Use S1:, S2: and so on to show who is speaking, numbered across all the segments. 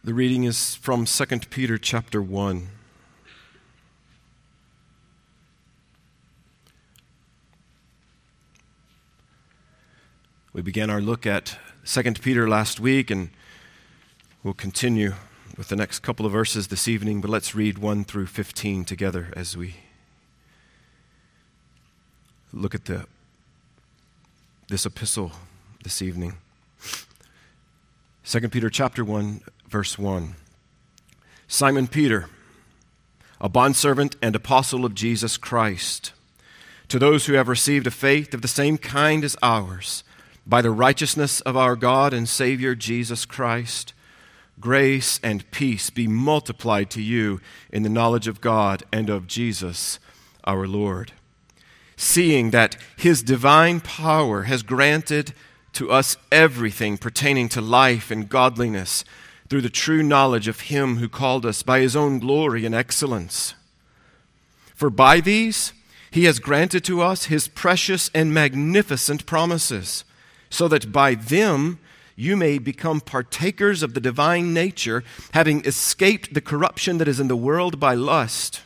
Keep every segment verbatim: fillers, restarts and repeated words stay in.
S1: The reading is from Second Peter chapter one. We began our look at Second Peter last week, and we'll continue with the next couple of verses this evening, but let's read one through fifteen together as we look at the this epistle this evening. Second Peter chapter one, verse one. Simon Peter, a bondservant and apostle of Jesus Christ, to those who have received a faith of the same kind as ours, by the righteousness of our God and Savior Jesus Christ, grace and peace be multiplied to you in the knowledge of God and of Jesus our Lord. Seeing that His divine power has granted to us everything pertaining to life and godliness through the true knowledge of Him who called us by His own glory and excellence. For by these He has granted to us His precious and magnificent promises, so that by them you may become partakers of the divine nature, having escaped the corruption that is in the world by lust.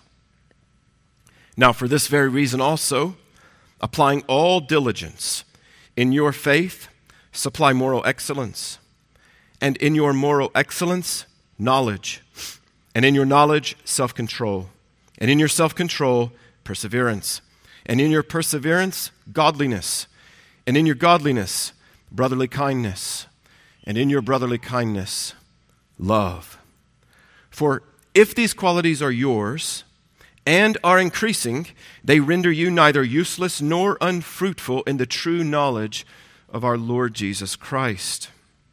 S1: Now for this very reason also, applying all diligence, in your faith supply moral excellence, and in your moral excellence, knowledge, and in your knowledge, self-control, and in your self-control, perseverance, and in your perseverance, godliness, and in your godliness, brotherly kindness, and in your brotherly kindness, love. For if these qualities are yours and are increasing, they render you neither useless nor unfruitful in the true knowledge of our Lord Jesus Christ.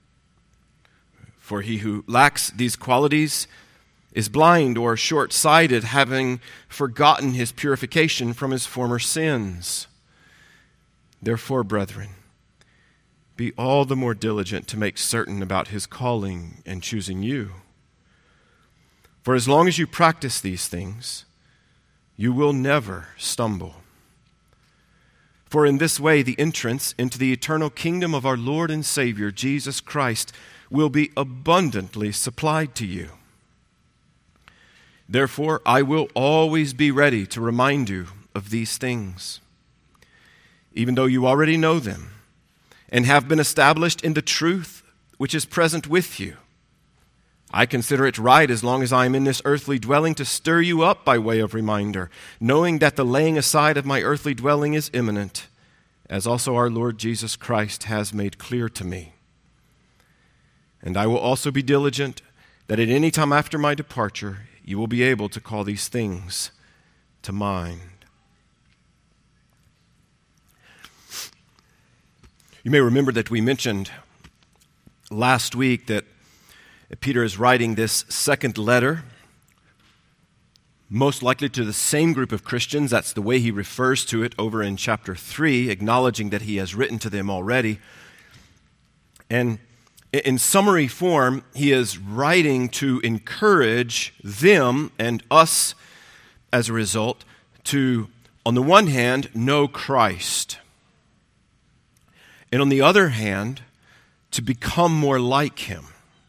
S1: For he who lacks these qualities is blind or short-sighted, having forgotten his purification from his former sins. Therefore, brethren, be all the more diligent to make certain about His calling and choosing you. For as long as you practice these things, you will never stumble. For in this way the entrance into the eternal kingdom of our Lord and Savior, Jesus Christ, will be abundantly supplied to you. Therefore, I will always be ready to remind you of these things, even though you already know them, and have been established in the truth which is present with you. I consider it right, as long as I am in this earthly dwelling, to stir you up by way of reminder, knowing that the laying aside of my earthly dwelling is imminent, as also our Lord Jesus Christ has made clear to me. And I will also be diligent that at any time after my departure you will be able to call these things to mind. You may remember that we mentioned last week that Peter is writing this second letter, most likely to the same group of Christians. That's the way he refers to it over in chapter three, acknowledging that he has written to them already. And in summary form, he is writing to encourage them and us, as a result, to, on the one hand, know Christ, and on the other hand, to become more like Him.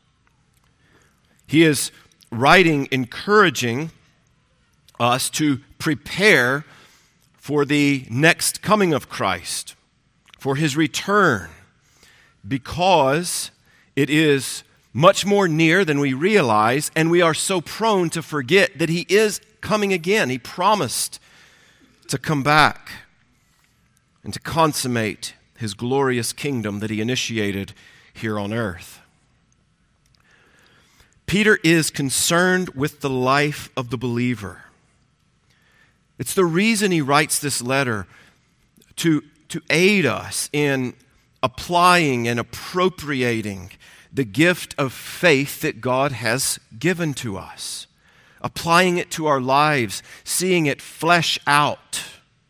S1: He is writing, encouraging us to prepare for the next coming of Christ, for His return, because it is much more near than we realize, and we are so prone to forget that He is coming again. He promised to come back and to consummate His glorious kingdom that He initiated here on earth. Peter is concerned with the life of the believer. It's the reason he writes this letter, to, to aid us in applying and appropriating the gift of faith that God has given to us, applying it to our lives, seeing it flesh out.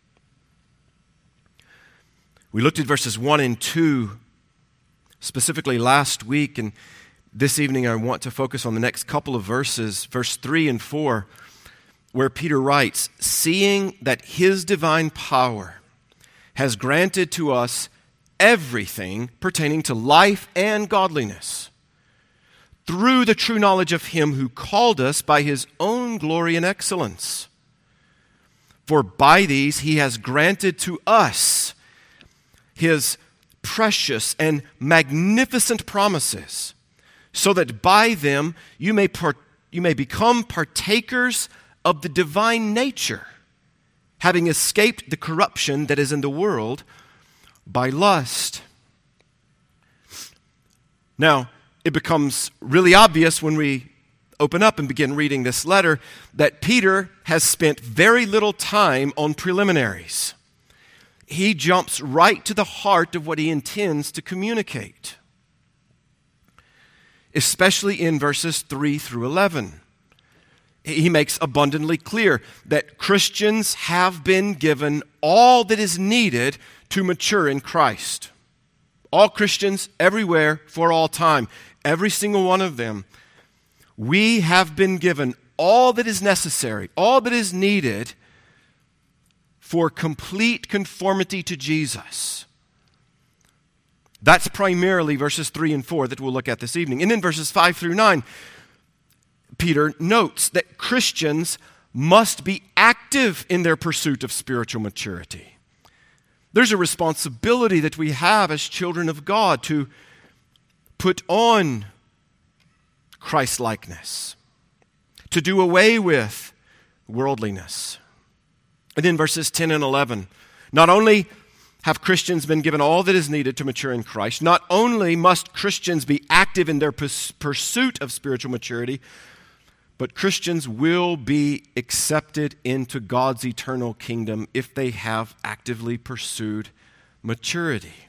S1: We looked at verses one and two specifically last week, and this evening I want to focus on the next couple of verses, verse three and four, where Peter writes, seeing that His divine power has granted to us everything pertaining to life and godliness through the true knowledge of him who called us by his own glory and excellence. For by these he has granted to us his precious and magnificent promises, so that by them you may part, you may become partakers of the divine nature, having escaped the corruption that is in the world by lust. Now, it becomes really obvious when we open up and begin reading this letter that Peter has spent very little time on preliminaries. He jumps right to the heart of what he intends to communicate, especially in verses three through eleven. He makes abundantly clear that Christians have been given all that is needed to mature in Christ. All Christians, everywhere, for all time, every single one of them, we have been given all that is necessary, all that is needed for complete conformity to Jesus. That's primarily verses three and four that we'll look at this evening. And then verses five through nine, Peter notes that Christians must be active in their pursuit of spiritual maturity. There's a responsibility that we have as children of God to put on Christ-likeness, to do away with worldliness. And then verses ten and eleven, not only have Christians been given all that is needed to mature in Christ, not only must Christians be active in their pus- pursuit of spiritual maturity, but Christians will be accepted into God's eternal kingdom if they have actively pursued maturity.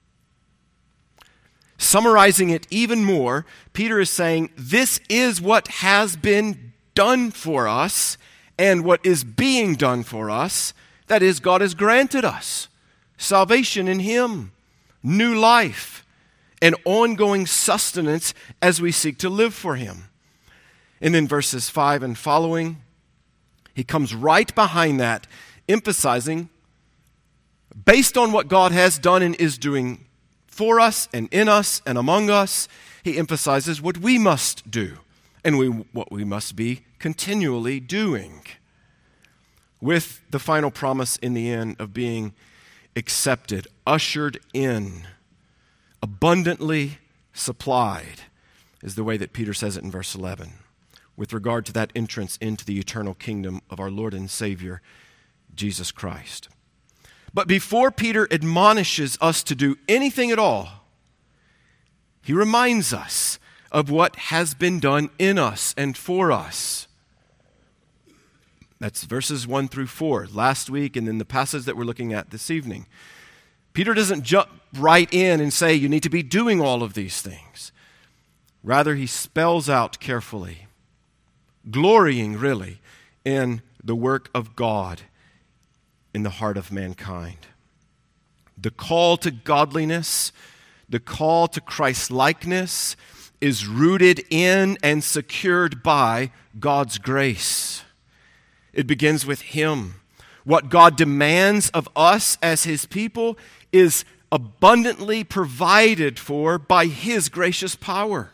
S1: Summarizing it even more, Peter is saying this is what has been done for us and what is being done for us. That is, God has granted us salvation in him, new life, and ongoing sustenance as we seek to live for him. And then verses five and following, he comes right behind that, emphasizing, based on what God has done and is doing for us and in us and among us, he emphasizes what we must do and we, what we must be continually doing, with the final promise in the end of being accepted, ushered in, abundantly supplied, is the way that Peter says it in verse eleven, with regard to that entrance into the eternal kingdom of our Lord and Savior, Jesus Christ. But before Peter admonishes us to do anything at all, he reminds us of what has been done in us and for us. That's verses one through four, last week, and then the passage that we're looking at this evening. Peter doesn't jump right in and say you need to be doing all of these things. Rather, he spells out carefully, glorying really in the work of God in the heart of mankind. The call to godliness, the call to Christ-likeness is rooted in and secured by God's grace. It begins with him. What God demands of us as his people is abundantly provided for by his gracious power.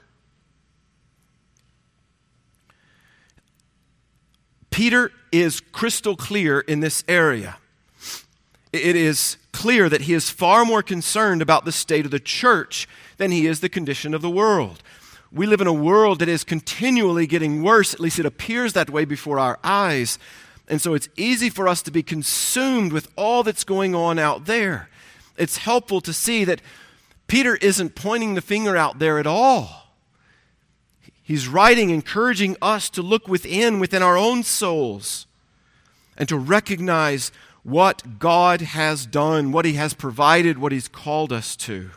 S1: Peter is crystal clear in this area. It is clear that he is far more concerned about the state of the church than he is the condition of the world. We live in a world that is continually getting worse, at least it appears that way before our eyes. And so it's easy for us to be consumed with all that's going on out there. It's helpful to see that Peter isn't pointing the finger out there at all. He's writing, encouraging us to look within, within our own souls, and to recognize what God has done, what he has provided, what he's called us to.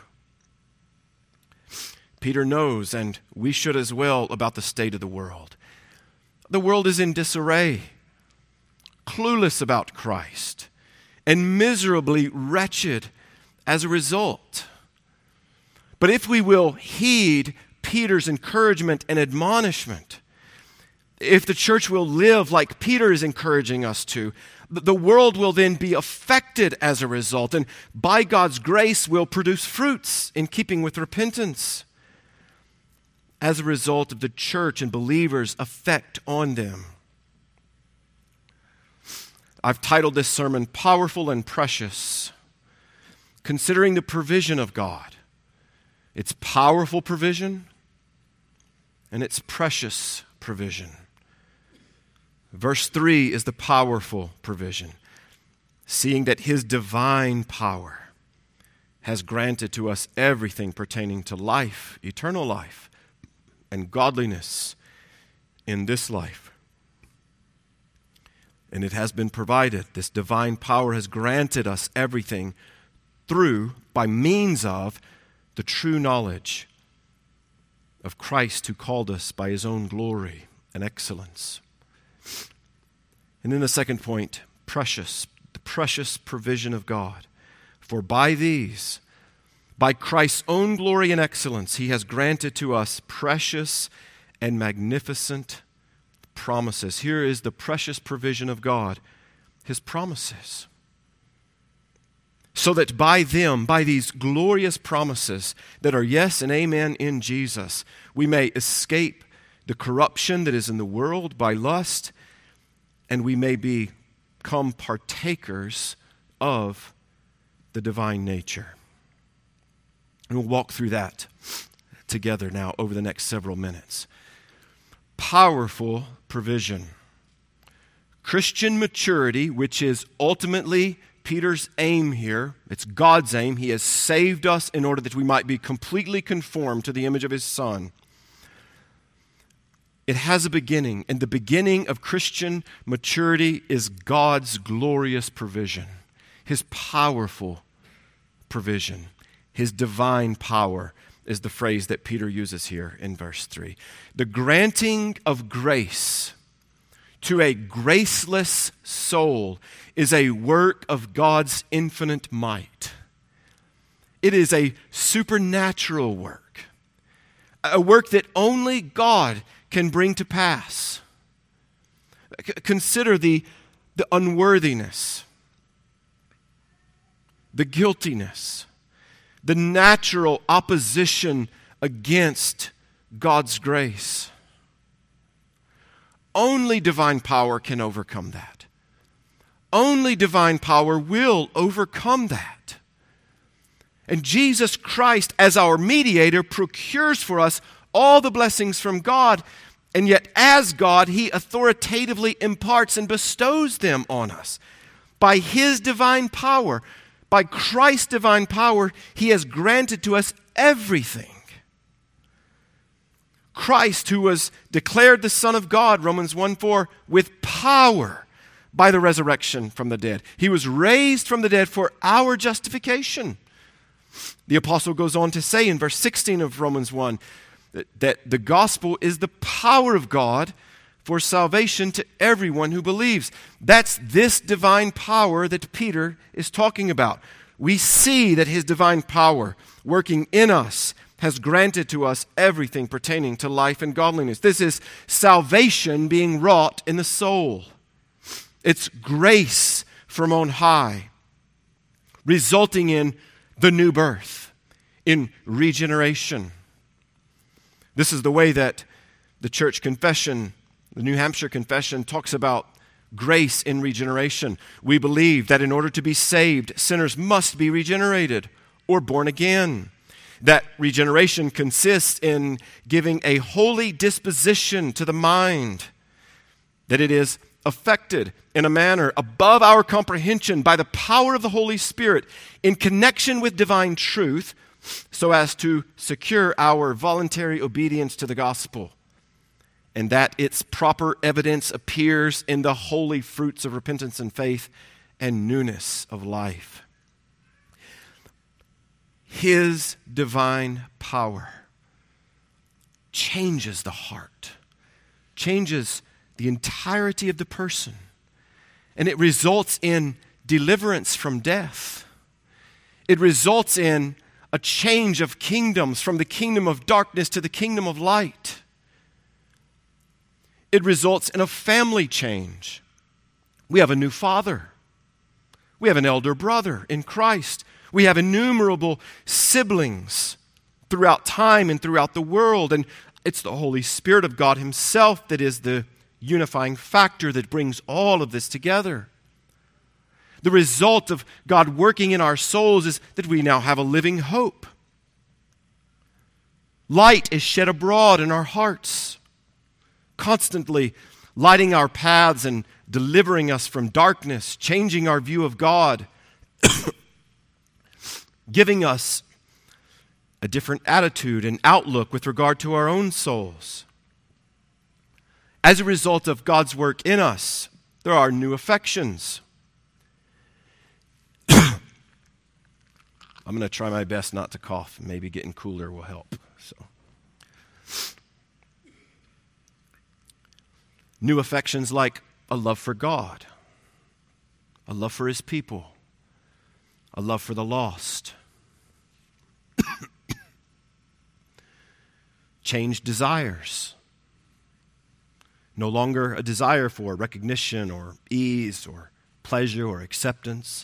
S1: Peter knows, and we should as well, about the state of the world. The world is in disarray, clueless about Christ, and miserably wretched as a result. But if we will heed Peter's encouragement and admonishment, if the church will live like Peter is encouraging us to, the world will then be affected as a result, and by God's grace will produce fruits in keeping with repentance. as a result of the church and believers' effect on them. I've titled this sermon, Powerful and Precious, considering the provision of God. It's powerful provision and it's precious provision. Verse three is the powerful provision, seeing that his divine power has granted to us everything pertaining to life, eternal life, and godliness in this life. And it has been provided. This divine power has granted us everything through, by means of, the true knowledge of Christ who called us by his own glory and excellence. And then the second point, precious, the precious provision of God. For by these, by Christ's own glory and excellence, he has granted to us precious and magnificent promises. Here is the precious provision of God, his promises. So that by them, by these glorious promises that are yes and amen in Jesus, we may escape the corruption that is in the world by lust, and we may become partakers of the divine nature. And we'll walk through that together now over the next several minutes. Powerful provision. Christian maturity, which is ultimately Peter's aim here, it's God's aim. He has saved us in order that we might be completely conformed to the image of his Son. It has a beginning, and the beginning of Christian maturity is God's glorious provision, his powerful provision, his divine power is the phrase that Peter uses here in verse three. The granting of grace to a graceless soul is a work of God's infinite might. It is a supernatural work, a work that only God can bring to pass. C- consider the, the unworthiness, the guiltiness, the natural opposition against God's grace. Only divine power can overcome that. Only divine power will overcome that. And Jesus Christ, as our mediator, procures for us all the blessings from God, and yet as God, he authoritatively imparts and bestows them on us. By his divine power, by Christ's divine power, he has granted to us everything. Christ, who was declared the Son of God, Romans one four, with power by the resurrection from the dead. He was raised from the dead for our justification. The apostle goes on to say in verse sixteen of Romans one, That, that the gospel is the power of God for salvation to everyone who believes. That's this divine power that Peter is talking about. We see that his divine power working in us has granted to us everything pertaining to life and godliness. This is salvation being wrought in the soul. It's grace from on high, resulting in the new birth, in regeneration. This is the way that the church confession, the New Hampshire Confession, talks about grace in regeneration. We believe that in order to be saved, sinners must be regenerated or born again. That regeneration consists in giving a holy disposition to the mind, that it is affected in a manner above our comprehension by the power of the Holy Spirit in connection with divine truth, so as to secure our voluntary obedience to the gospel, and that its proper evidence appears in the holy fruits of repentance and faith and newness of life. His divine power changes the heart, changes the entirety of the person, and it results in deliverance from death. It results in a change of kingdoms from the kingdom of darkness to the kingdom of light. It results in a family change. We have a new father. We have an elder brother in Christ. We have innumerable siblings throughout time and throughout the world. And It's the Holy Spirit of God himself that is the unifying factor that brings all of this together. The result of God working in our souls is that we now have a living hope. Light is shed abroad in our hearts, constantly lighting our paths and delivering us from darkness, changing our view of God, giving us a different attitude and outlook with regard to our own souls. As a result of God's work in us, there are new affections. I'm going to try my best not to cough. Maybe getting cooler will help. So, new affections like a love for God, a love for his people, a love for the lost. Changed desires. No longer a desire for recognition or ease or pleasure or acceptance.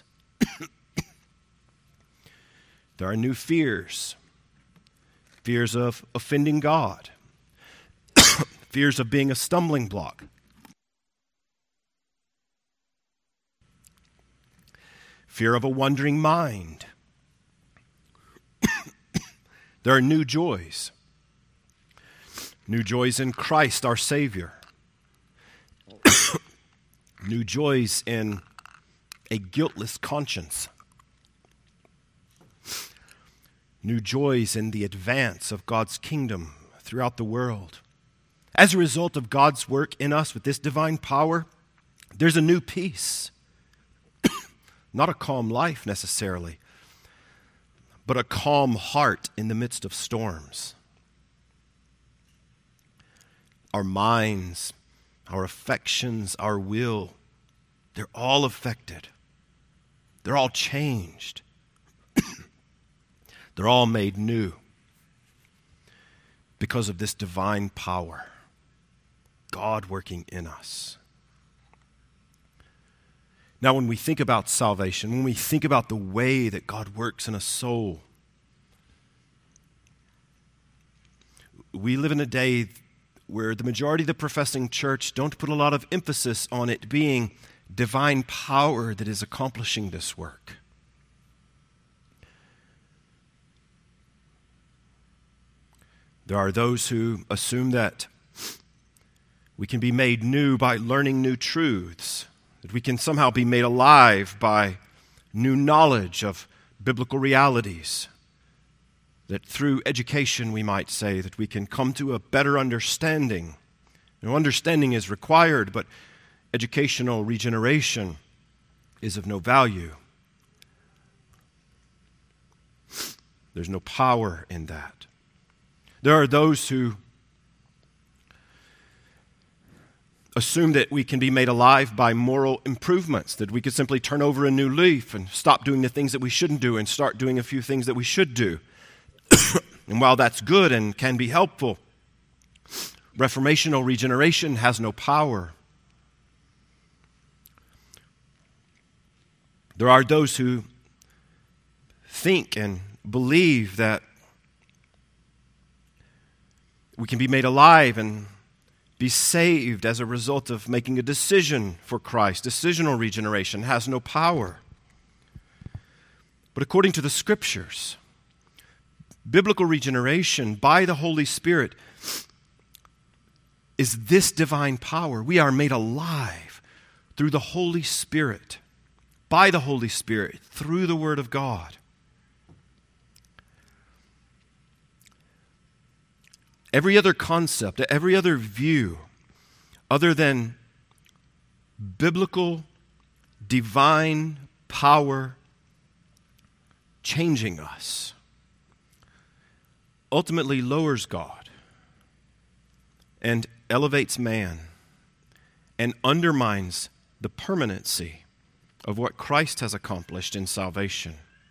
S1: There are new fears. Fears of offending God. Fears of being a stumbling block. Fear of a wandering mind. There are new joys. New joys in Christ, our Savior. New joys in a guiltless conscience. New joys in the advance of God's kingdom throughout the world. As a result of God's work in us with this divine power, there's a new peace. Not a calm life necessarily, but a calm heart in the midst of storms. Our minds, our affections, our will, they're all affected. They're all changed. They're all made new because of this divine power, God working in us. Now, when we think about salvation, when we think about the way that God works in a soul, we live in a day where the majority of the professing church don't put a lot of emphasis on it being divine power that is accomplishing this work. There are those who assume that we can be made new by learning new truths, that we can somehow be made alive by new knowledge of biblical realities, that through education, we might say, that we can come to a better understanding. You know, understanding is required, but educational regeneration is of no value. There's no power in that. There are those who assume that we can be made alive by moral improvements, that we could simply turn over a new leaf and stop doing the things that we shouldn't do and start doing a few things that we should do. And while that's good and can be helpful, reformational regeneration has no power. There are those who think and believe that we can be made alive and be saved as a result of making a decision for Christ. Decisional regeneration has no power. But according to the Scriptures, biblical regeneration by the Holy Spirit is this divine power. We are made alive through the Holy Spirit, by the Holy Spirit, through the Word of God. Every other concept, every other view, other than biblical, divine power changing us, ultimately lowers God and elevates man and undermines the permanency of what Christ has accomplished in salvation.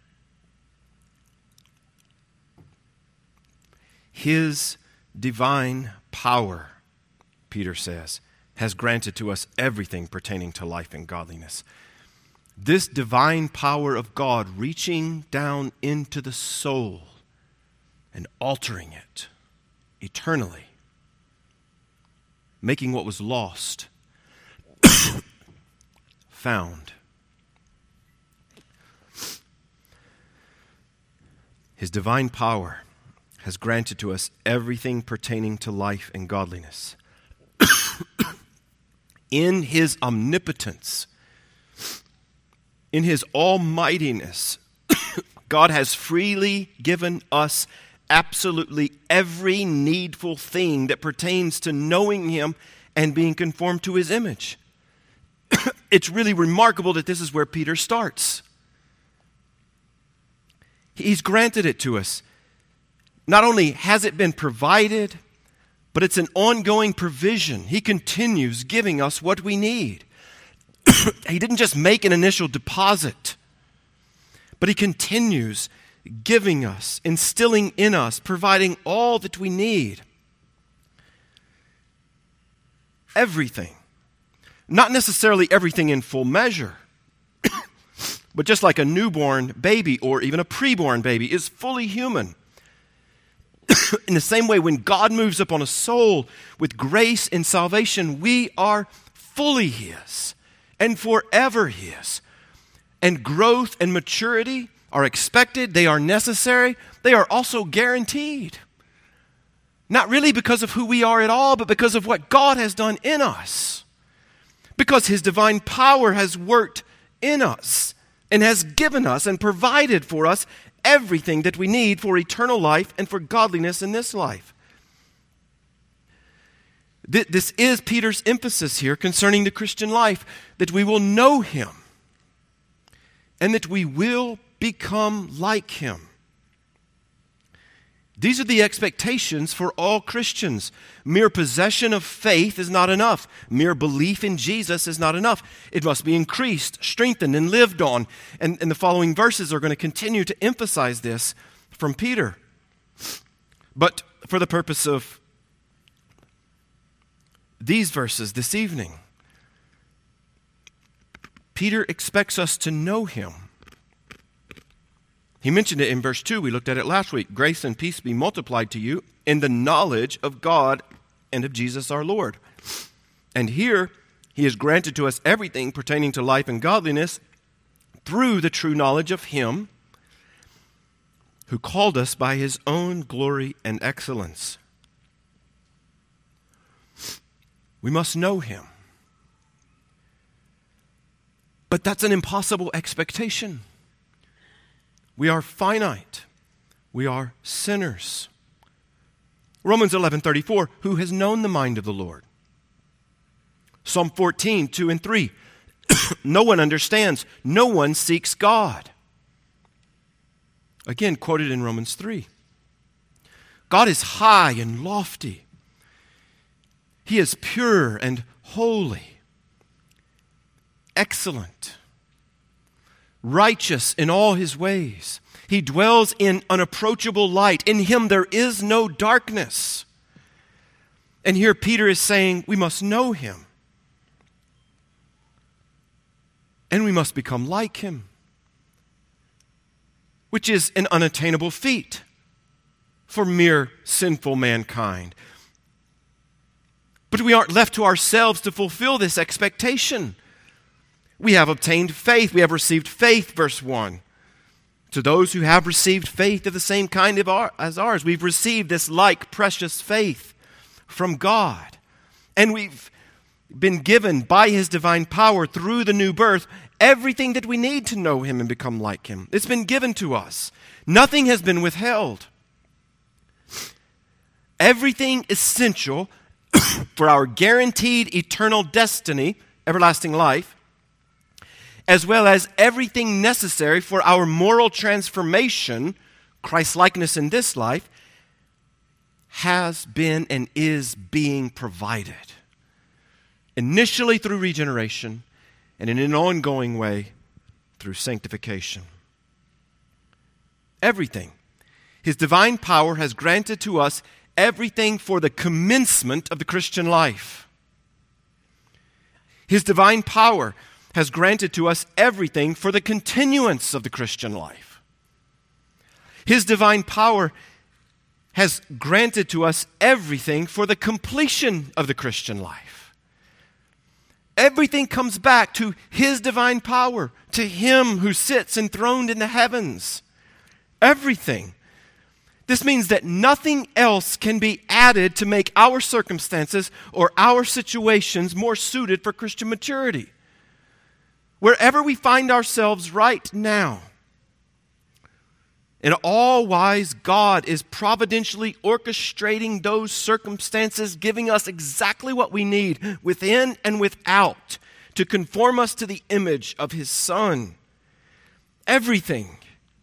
S1: His divine power, Peter says, has granted to us everything pertaining to life and godliness. This divine power of God reaching down into the soul and altering it eternally making what was lost found. His divine power has granted to us everything pertaining to life and godliness. In His omnipotence, in His almightiness, God has freely given us absolutely every needful thing that pertains to knowing Him and being conformed to His image. It's really remarkable that this is where Peter starts. He's granted it to us. Not only has it been provided, but it's an ongoing provision. He continues giving us what we need. He didn't just make an initial deposit, but He continues giving us, instilling in us, providing all that we need. Everything. Not necessarily everything in full measure, but just like a newborn baby or even a preborn baby is fully human. In the same way, when God moves upon a soul with grace and salvation, we are fully His and forever His. And growth and maturity are expected, they are necessary, they are also guaranteed. Not really because of who we are at all, but because of what God has done in us. Because His divine power has worked in us and has given us and provided for us everything that we need for eternal life and for godliness in this life. This is Peter's emphasis here concerning the Christian life, that we will know Him and that we will become like Him. These are the expectations for all Christians. Mere possession of faith is not enough. Mere belief in Jesus is not enough. It must be increased, strengthened, and lived on. And, and the following verses are going to continue to emphasize this from Peter. But for the purpose of these verses this evening, Peter expects us to know Him. He mentioned it in verse two. We looked at it last week. Grace and peace be multiplied to you in the knowledge of God and of Jesus our Lord. And here, He has granted to us everything pertaining to life and godliness through the true knowledge of Him who called us by His own glory and excellence. We must know Him. But that's an impossible expectation. We are finite. We are sinners. Romans eleven thirty-four, who has known the mind of the Lord? Psalm fourteen, two and three, no one understands, no one seeks God. Again, quoted in Romans three. God is high and lofty. He is pure and holy, excellent, righteous in all His ways. He dwells in unapproachable light. In Him there is no darkness. And here Peter is saying we must know Him. And we must become like Him, which is an unattainable feat for mere sinful mankind. But we aren't left to ourselves to fulfill this expectation. We have obtained faith. We have received faith, verse one. To those who have received faith of the same kind of our, as ours, we've received this like precious faith from God. And we've been given by His divine power through the new birth everything that we need to know Him and become like Him. It's been given to us. Nothing has been withheld. Everything essential for our guaranteed eternal destiny, everlasting life, as well as everything necessary for our moral transformation, Christ-likeness in this life, has been and is being provided. Initially through regeneration, and in an ongoing way through sanctification. Everything. His divine power has granted to us everything for the commencement of the Christian life. His divine power has granted to us everything for the continuance of the Christian life. His divine power has granted to us everything for the completion of the Christian life. Everything comes back to His divine power, to Him who sits enthroned in the heavens. Everything. This means that nothing else can be added to make our circumstances or our situations more suited for Christian maturity. Wherever we find ourselves right now, an all-wise God is providentially orchestrating those circumstances, giving us exactly what we need within and without to conform us to the image of His Son. Everything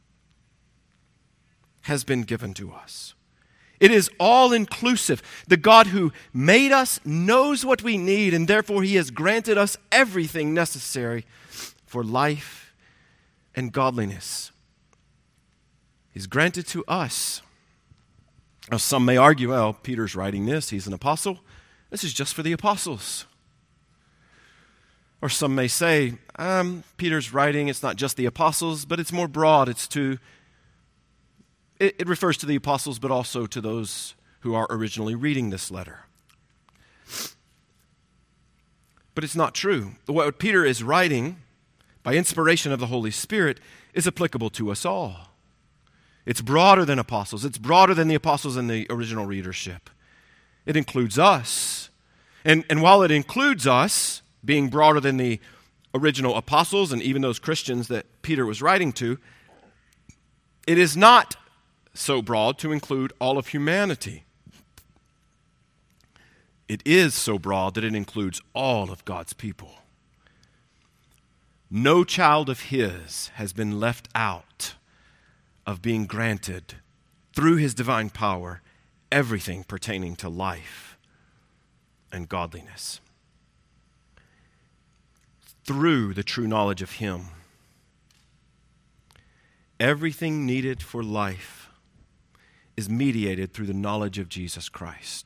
S1: has been given to us. It is all-inclusive. The God who made us knows what we need, and therefore He has granted us everything necessary for life and godliness. He's granted to us. Now, some may argue, well, Peter's writing this. He's an apostle. This is just for the apostles. Or some may say, um, Peter's writing, it's not just the apostles, but it's more broad. It's to, it, it refers to the apostles, but also to those who are originally reading this letter. But it's not true. What Peter is writing, by inspiration of the Holy Spirit, is applicable to us all. It's broader than apostles. It's broader than the apostles and the original readership. It includes us. And, and while it includes us, being broader than the original apostles and even those Christians that Peter was writing to, it is not so broad to include all of humanity. It is so broad that it includes all of God's people. No child of His has been left out of being granted, through His divine power, everything pertaining to life and godliness. Through the true knowledge of Him, everything needed for life is mediated through the knowledge of Jesus Christ.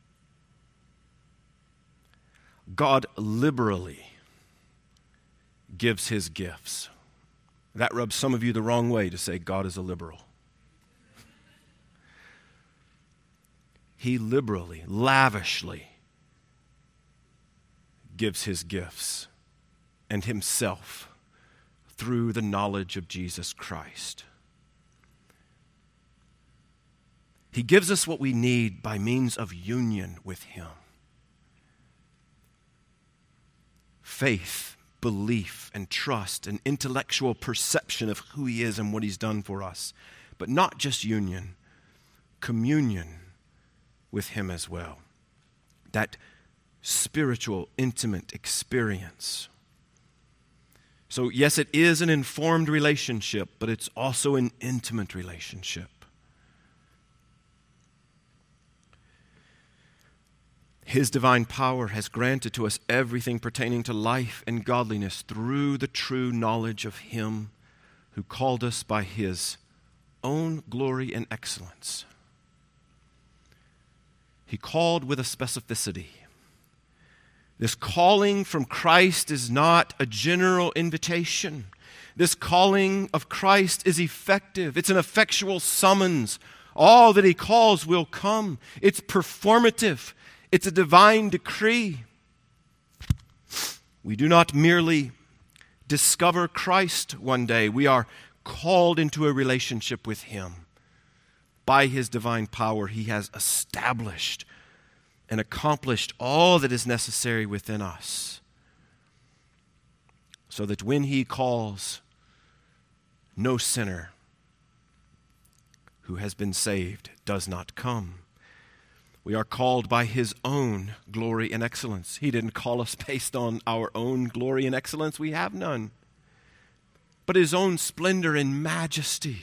S1: God liberally gives His gifts. That rubs some of you the wrong way to say God is a liberal. He liberally, lavishly gives His gifts and Himself through the knowledge of Jesus Christ. He gives us what we need by means of union with Him. Faith, belief and trust and intellectual perception of who He is and what He's done for us. But not just union, communion with Him as well. That spiritual, intimate experience. So yes, it is an informed relationship, but it's also an intimate relationship. His divine power has granted to us everything pertaining to life and godliness through the true knowledge of Him who called us by His own glory and excellence. He called with a specificity. This calling from Christ is not a general invitation. This calling of Christ is effective. It's an effectual summons. All that He calls will come. It's performative. It's a divine decree. We do not merely discover Christ one day. We are called into a relationship with Him. By His divine power, He has established and accomplished all that is necessary within us, so that when He calls, no sinner who has been saved does not come. We are called by His own glory and excellence. He didn't call us based on our own glory and excellence. We have none. But His own splendor and majesty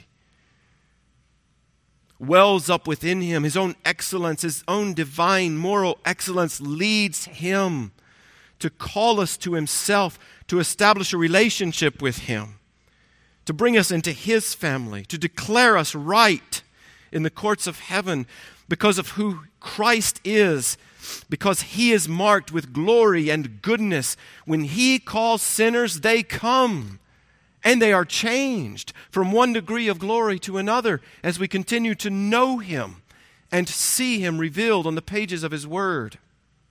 S1: wells up within Him. His own excellence, His own divine moral excellence leads Him to call us to Himself, to establish a relationship with Him, to bring us into His family, to declare us right in the courts of heaven because of who Christ is, because He is marked with glory and goodness. When He calls sinners, they come. And they are changed from one degree of glory to another as we continue to know Him and see Him revealed on the pages of His Word.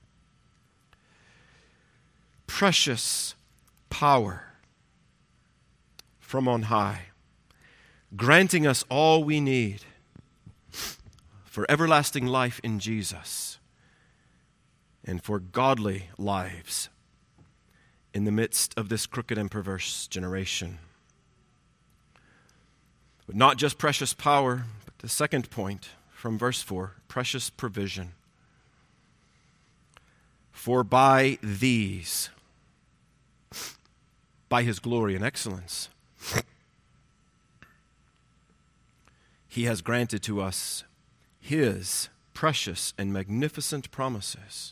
S1: Precious power from on high, granting us all we need for everlasting life in Jesus and for godly lives in the midst of this crooked and perverse generation. But not just precious power, but the second point from verse four, precious provision. For by these, by His glory and excellence, He has granted to us His precious and magnificent promises.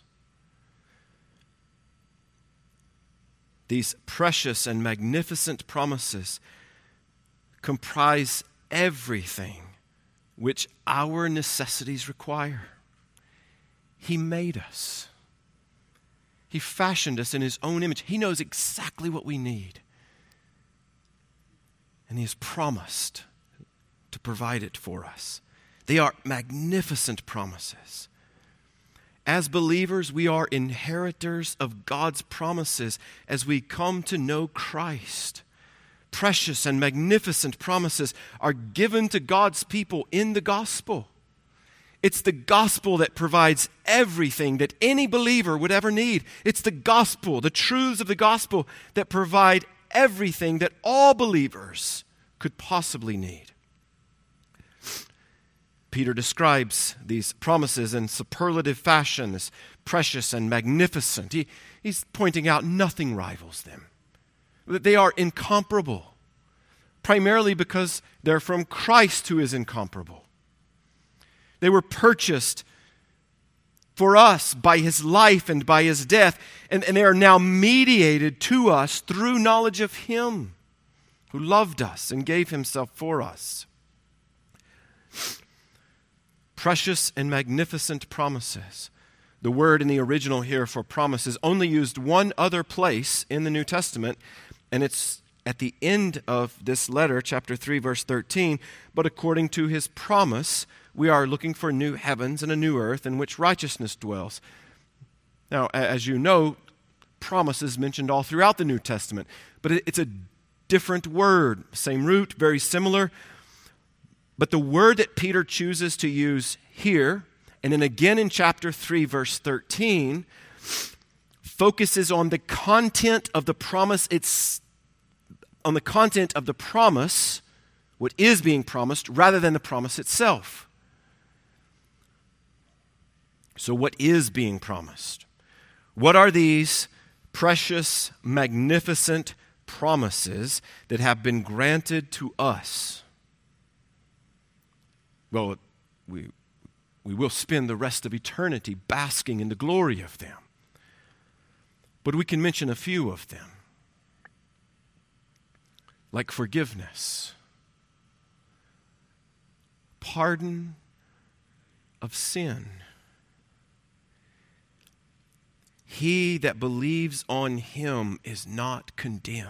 S1: These precious and magnificent promises comprise everything which our necessities require. He made us. He fashioned us in His own image. He knows exactly what we need. And He has promised to provide it for us. They are magnificent promises. As believers, we are inheritors of God's promises as we come to know Christ. Precious and magnificent promises are given to God's people in the gospel. It's the gospel that provides everything that any believer would ever need. It's the gospel, the truths of the gospel, that provide everything that all believers could possibly need. Peter describes these promises in superlative fashion as precious and magnificent. He, he's pointing out nothing rivals them, that they are incomparable, primarily because they're from Christ, who is incomparable. They were purchased for us by His life and by His death, and, and they are now mediated to us through knowledge of Him who loved us and gave Himself for us. Precious and magnificent promises. The word in the original here for promise is only used one other place in the New Testament, and it's at the end of this letter, chapter three, verse thirteen. But according to His promise, we are looking for new heavens and a new earth in which righteousness dwells. Now, as you know, promise is mentioned all throughout the New Testament, but it's a different word, same root, very similar. But the word that Peter chooses to use here, and then again in chapter three, verse thirteen, focuses on the content of the promise. It's on the content of the promise, what is being promised, rather than the promise itself. So what is being promised? What are these precious, magnificent promises that have been granted to us? Well, we, we will spend the rest of eternity basking in the glory of them. But we can mention a few of them, like forgiveness, pardon of sin. He that believes on Him is not condemned.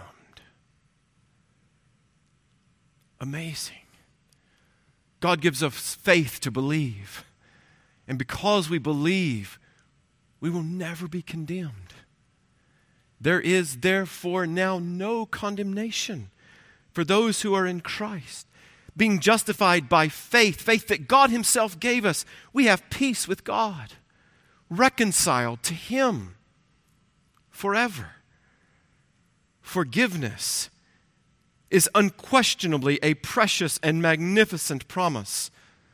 S1: Amazing. God gives us faith to believe. And because we believe, we will never be condemned. There is therefore now no condemnation for those who are in Christ. Being justified by faith, faith that God Himself gave us, we have peace with God, reconciled to Him forever. Forgiveness is unquestionably a precious and magnificent promise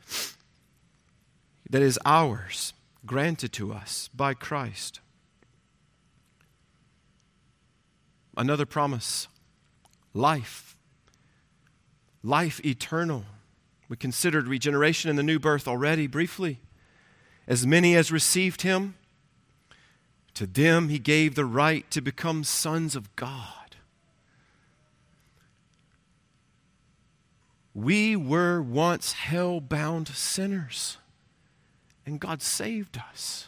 S1: that is ours, granted to us by Christ. Another promise, life. Life eternal. We considered regeneration and the new birth already briefly. As many as received Him, to them He gave the right to become sons of God. We were once hell-bound sinners, and God saved us,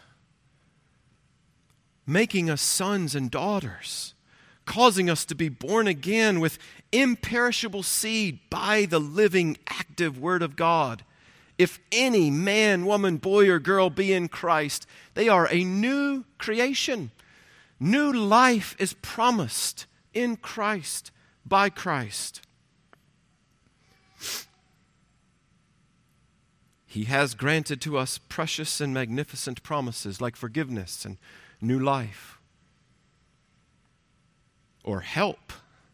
S1: making us sons and daughters, causing us to be born again with imperishable seed by the living, active Word of God, If any man, woman, boy, or girl be in Christ, they are a new creation. New life is promised in Christ, by Christ. He has granted to us precious and magnificent promises like forgiveness and new life, or help.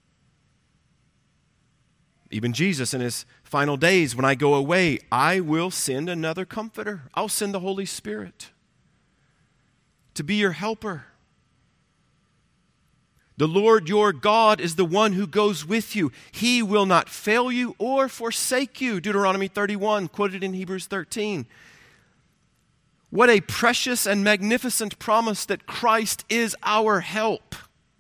S1: Even Jesus in his final days, when I go away, I will send another comforter. I'll send the Holy Spirit to be your helper. The Lord your God is the one who goes with you. He will not fail you or forsake you. Deuteronomy thirty-one, quoted in Hebrews thirteen. What a precious and magnificent promise that Christ is our help.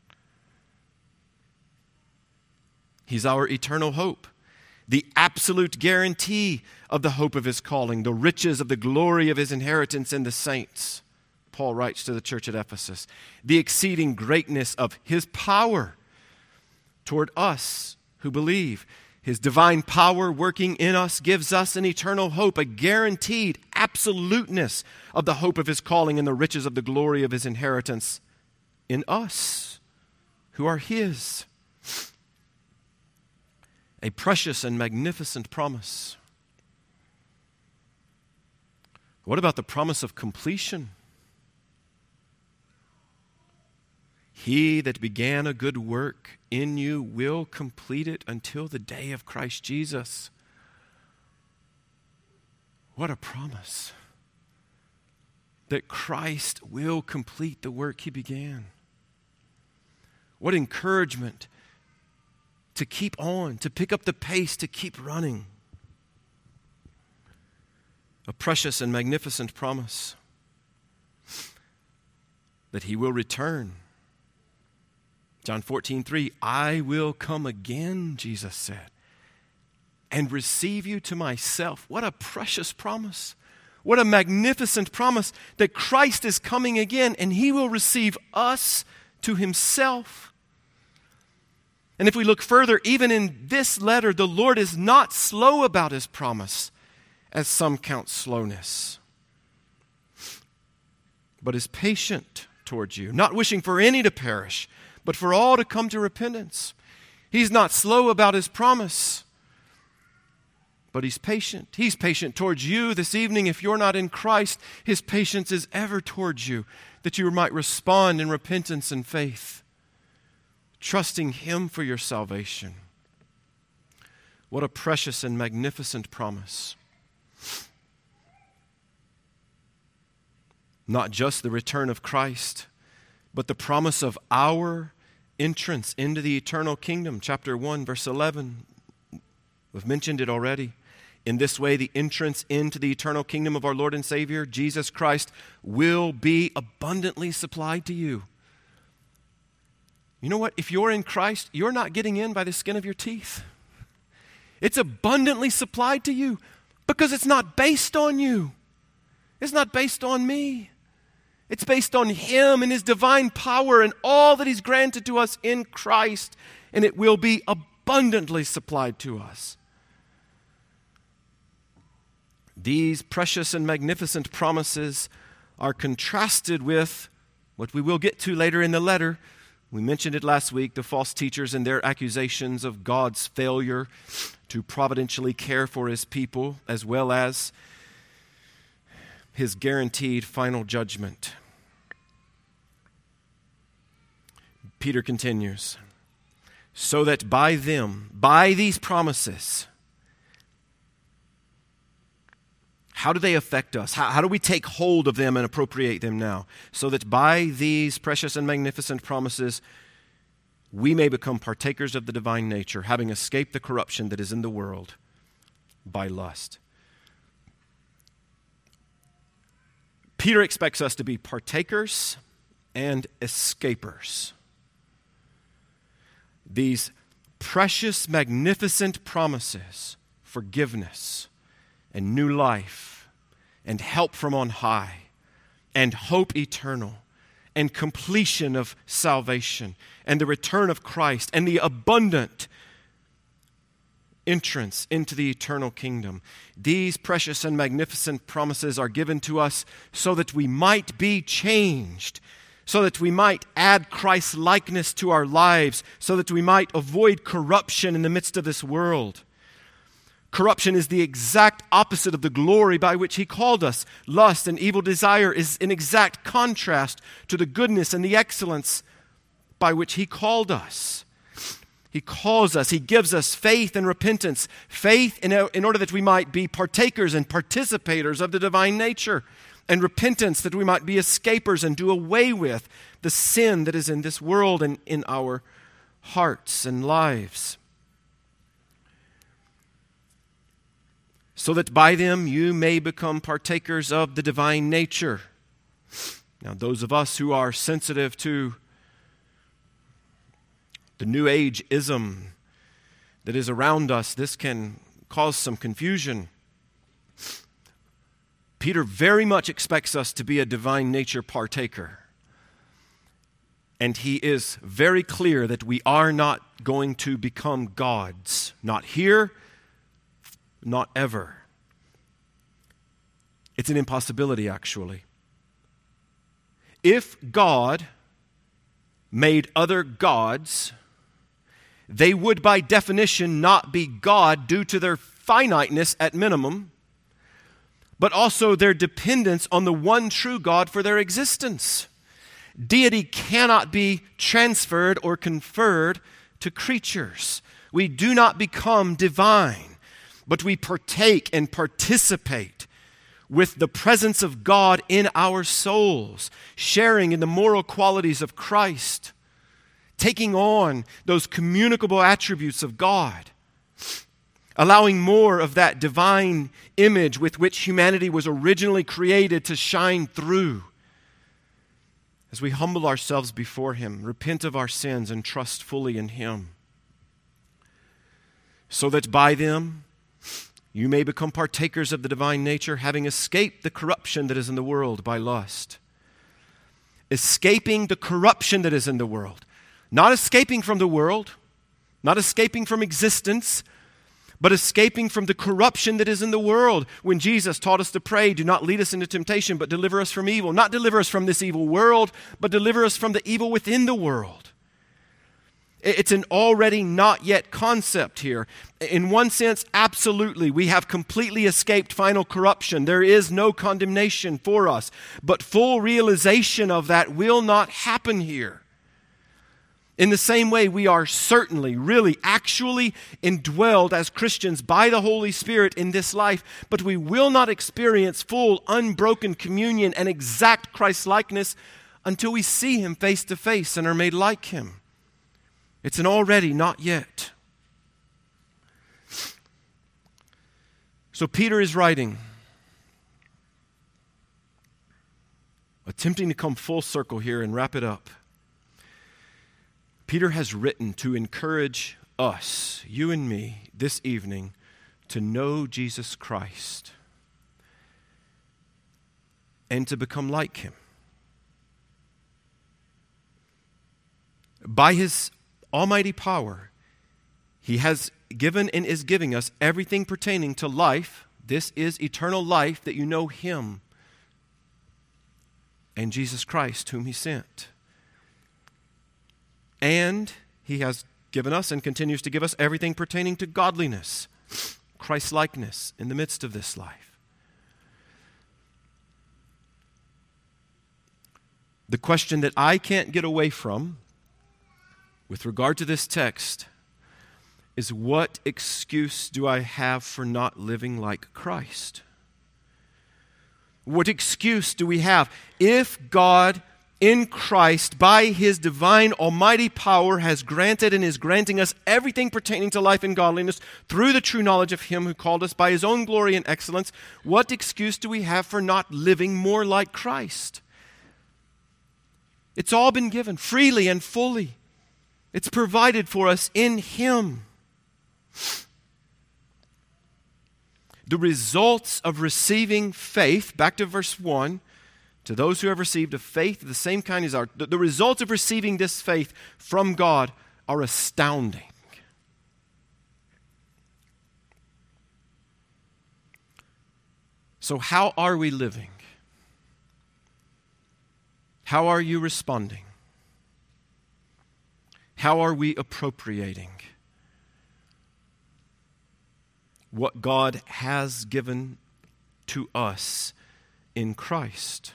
S1: He's our eternal hope, the absolute guarantee of the hope of his calling, the riches of the glory of his inheritance in the saints. Paul writes to the church at Ephesus, the exceeding greatness of his power toward us who believe. His divine power working in us gives us an eternal hope, a guaranteed absoluteness of the hope of his calling and the riches of the glory of his inheritance in us who are his. A precious and magnificent promise. What about the promise of completion? He that began a good work in you will complete it until the day of Christ Jesus. What a promise. That Christ will complete the work he began. What encouragement to keep on, to pick up the pace, to keep running. A precious and magnificent promise that he will return. John fourteen three, I will come again, Jesus said, and receive you to myself. What a precious promise. What a magnificent promise that Christ is coming again and he will receive us to himself. And if we look further, even in this letter, the Lord is not slow about his promise, as some count slowness, but is patient towards you, not wishing for any to perish, but for all to come to repentance. He's not slow about his promise, but he's patient. He's patient towards you this evening. If you're not in Christ, his patience is ever towards you, that you might respond in repentance and faith, trusting him for your salvation. What a precious and magnificent promise. Not just the return of Christ, but the promise of our entrance into the eternal kingdom. Chapter one, verse eleven. We've mentioned it already. In this way, the entrance into the eternal kingdom of our Lord and Savior, Jesus Christ, will be abundantly supplied to you. You know what? If you're in Christ, you're not getting in by the skin of your teeth. It's abundantly supplied to you because it's not based on you. It's not based on me. It's based on him and his divine power and all that he's granted to us in Christ, and it will be abundantly supplied to us. These precious and magnificent promises are contrasted with what we will get to later in the letter. We mentioned it last week, the false teachers and their accusations of God's failure to providentially care for his people, as well as his guaranteed final judgment. Peter continues, so that by them, by these promises, how do they affect us? How, how do we take hold of them and appropriate them now? So that by these precious and magnificent promises, we may become partakers of the divine nature, having escaped the corruption that is in the world by lust. Peter expects us to be partakers and escapers. These precious, magnificent promises, forgiveness and new life and help from on high and hope eternal and completion of salvation and the return of Christ and the abundant entrance into the eternal kingdom. These precious and magnificent promises are given to us so that we might be changed, so that we might add Christ's likeness to our lives, so that we might avoid corruption in the midst of this world. Corruption is the exact opposite of the glory by which He called us. Lust and evil desire is in exact contrast to the goodness and the excellence by which He called us. He calls us, He gives us faith and repentance. Faith in, in order that we might be partakers and participators of the divine nature. And repentance that we might be escapers and do away with the sin that is in this world and in our hearts and lives. So that by them you may become partakers of the divine nature. Now, those of us who are sensitive to the New Age-ism that is around us, this can cause some confusion. Peter very much expects us to be a divine nature partaker. And he is very clear that we are not going to become gods. Not here, not ever. It's an impossibility, actually. If God made other gods, they would by definition not be God due to their finiteness at minimum, but also their dependence on the one true God for their existence. Deity cannot be transferred or conferred to creatures. We do not become divine, but we partake and participate with the presence of God in our souls, sharing in the moral qualities of Christ, taking on those communicable attributes of God, allowing more of that divine image with which humanity was originally created to shine through. As we humble ourselves before Him, repent of our sins, and trust fully in Him, so that by them you may become partakers of the divine nature, having escaped the corruption that is in the world by lust. Escaping the corruption that is in the world. Not escaping from the world, not escaping from existence, but escaping from the corruption that is in the world. When Jesus taught us to pray, do not lead us into temptation, but deliver us from evil. Not deliver us from this evil world, but deliver us from the evil within the world. It's an already not yet concept here. In one sense, absolutely, we have completely escaped final corruption. There is no condemnation for us, but full realization of that will not happen here. In the same way, we are certainly, really, actually indwelled as Christians by the Holy Spirit in this life, but we will not experience full, unbroken communion and exact Christ-likeness until we see Him face to face and are made like Him. It's an already not yet. So Peter is writing, attempting to come full circle here and wrap it up. Peter has written to encourage us, you and me, this evening, to know Jesus Christ and to become like Him. By His almighty power, He has given and is giving us everything pertaining to life. This is eternal life, that you know Him and Jesus Christ, whom He sent. And He has given us and continues to give us everything pertaining to godliness, Christ-likeness in the midst of this life. The question that I can't get away from with regard to this text is, what excuse do I have for not living like Christ? What excuse do we have? If God in Christ, by His divine almighty power, has granted and is granting us everything pertaining to life and godliness through the true knowledge of Him who called us by His own glory and excellence, what excuse do we have for not living more like Christ? It's all been given freely and fully. It's provided for us in Him. The results of receiving faith, back to verse one, to those who have received a faith of the same kind as ours, the, the results of receiving this faith from God are astounding. So how are we living? How are you responding? How are we appropriating what God has given to us in Christ?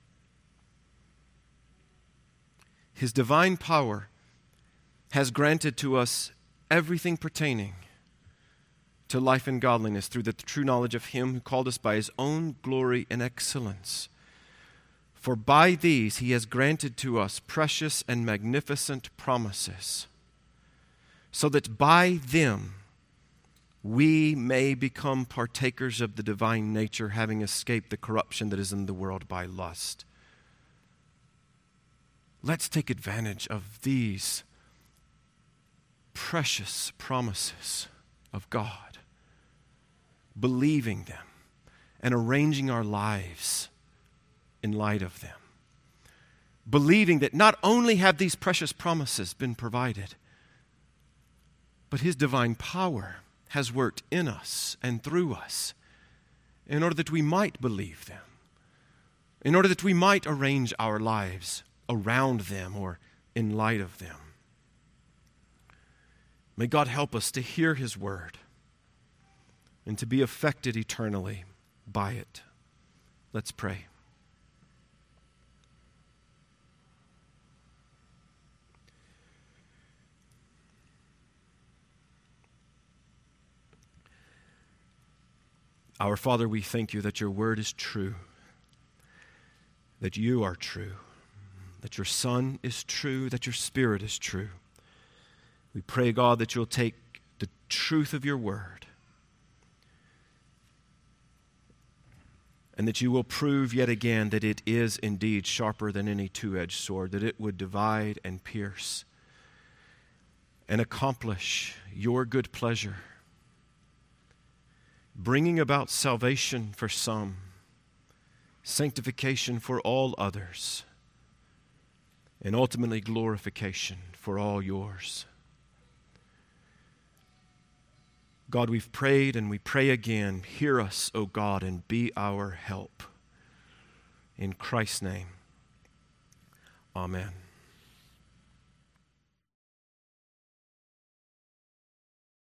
S1: His divine power has granted to us everything pertaining to life and godliness through the true knowledge of Him who called us by His own glory and excellence. For by these He has granted to us precious and magnificent promises, so that by them we may become partakers of the divine nature, having escaped the corruption that is in the world by lust. Let's take advantage of these precious promises of God, believing them and arranging our lives in light of them. Believing that not only have these precious promises been provided, but His divine power has worked in us and through us in order that we might believe them, in order that we might arrange our lives around them or in light of them. May God help us to hear His word and to be affected eternally by it. Let's pray. Our Father, we thank You that Your word is true, that You are true, that Your Son is true, that Your Spirit is true. We pray, God, that You'll take the truth of Your word and that You will prove yet again that it is indeed sharper than any two-edged sword, that it would divide and pierce and accomplish Your good pleasure, bringing about salvation for some, sanctification for all others, and ultimately glorification for all Yours. God, we've prayed and we pray again. Hear us, O God, and be our help. In Christ's name, amen.